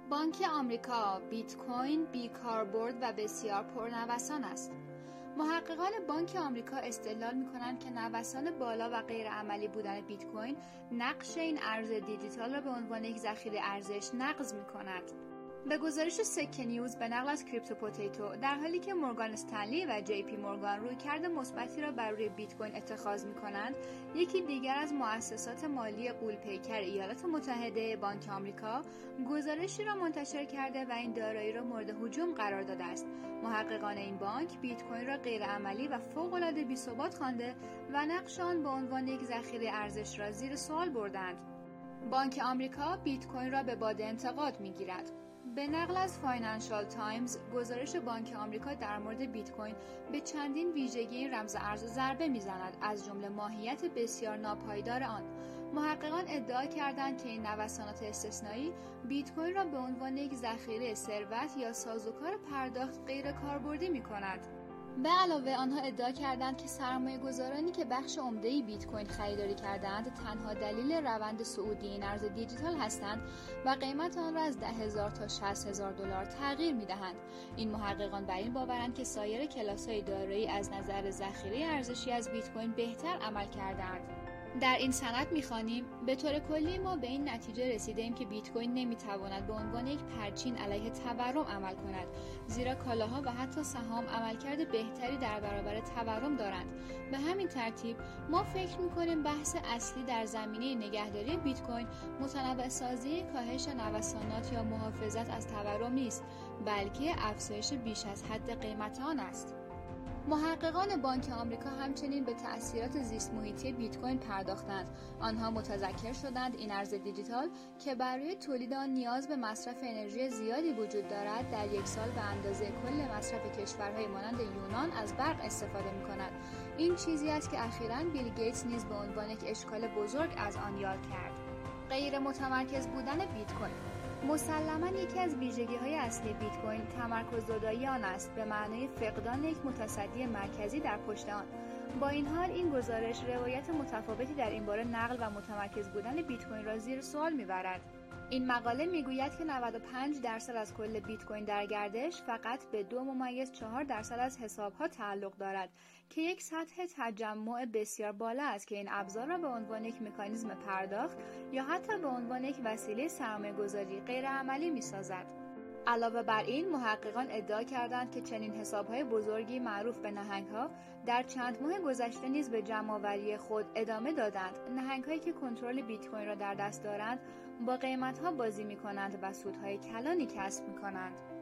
بانک آمریکا بیت کوین بیکاربرد و بسیار پرنوسان است. محققان بانک آمریکا استدلال می‌کنند که نوسان بالا و غیرعملی بودن بیت کوین نقش این ارز دیجیتال را به عنوان یک ذخیره ارزش نقض می‌کند. به گزارش سکه نیوز به نقل از کریپتو پوتیتو، در حالی که مورگان استنلی و جی پی مورگان رویکرد مثبتی را بر روی بیت کوین اتخاذ می‌کنند، یکی دیگر از مؤسسات مالی غول‌پیکر ایالات متحده بانک آمریکا گزارشی را منتشر کرده و این دارایی را مورد هجوم قرار داده است. محققان این بانک بیت کوین را غیرعملی و فوق‌العاده بی‌ثبات خوانده و نقش آن به عنوان یک ذخیره ارزش را زیر سوال بردند. بانک آمریکا بیت کوین را به باد انتقاد می‌گیرد. به نقل از فاینانشال تایمز، گزارش بانک آمریکا در مورد بیت کوین به چندین ویژگی این رمز ارز ضربه میزند، از جمله ماهیت بسیار ناپایدار آن. محققان ادعا کردند که این نوسانات استثنایی بیت کوین را به عنوان یک ذخیره ثروت یا سازوکار پرداخت غیر کاربردی می‌کند. به علاوه آنها ادعا کردند که سرمایه‌گذارانی که بخش عمده‌ای بیت کوین خریداری کردند تنها دلیل روند صعودی این ارز دیجیتال هستند و قیمت آن را از 10,000 تا 60,000 دلار تغییر می‌دهند. این محققان بر این باورند که سایر کلاس‌های دارایی از نظر ذخیره ارزشی از بیت کوین بهتر عمل کردند. در این سند می‌خوانیم به طور کلی ما به این نتیجه رسیدیم که بیت کوین نمی‌تواند به عنوان یک پرچین علیه تورم عمل کند، زیرا کالاها و حتی سهام عملکرد بهتری در برابر تورم دارند. به همین ترتیب ما فکر می‌کنیم بحث اصلی در زمینه نگهداری بیت کوین متنوع‌سازی، کاهش نوسانات یا محافظت از تورم نیست، بلکه افزایش بیش از حد قیمت آن است. محققان بانک آمریکا همچنین به تأثیرات زیست محیطی بیت کوین پرداختند. آنها متذکر شدند این ارز دیجیتال که برای تولید آن نیاز به مصرف انرژی زیادی وجود دارد، در یک سال به اندازه کل مصرف کشورهای مانند یونان از برق استفاده می‌کند. این چیزی است که اخیراً بیل گیتس نیز به عنوان یک اشکال بزرگ از آن یاد کرد. غیر متمرکز بودن بیت کوین مسلماً یکی از ویژگی‌های اصلی بیت کوین تمرکز زدایی آن است، به معنای فقدان یک متصدی مرکزی در پشت آن. با این حال این گزارش روایت متفاوتی در این باره نقل و متمرکز بودن بیت کوین را زیر سوال می‌برد. این مقاله میگوید که 95% از کل بیت کوین در گردش فقط به 2.4% از حساب‌ها تعلق دارد که یک سطح تجمع بسیار بالا است که این ابزار را به عنوان یک مکانیزم پرداخت یا حتی به عنوان یک وسیله سرمایه‌گذاری غیرعملی می‌سازد. علاوه بر این، محققان ادعا کردند که چنین حساب‌های بزرگی معروف به نهنگ‌ها در چند ماه گذشته نیز به جمع‌آوری خود ادامه دادند. نهنگ‌هایی که کنترل بیت کوین را در دست دارند با قیمت‌ها بازی می‌کنند و سودهای کلانی کسب می‌کنند.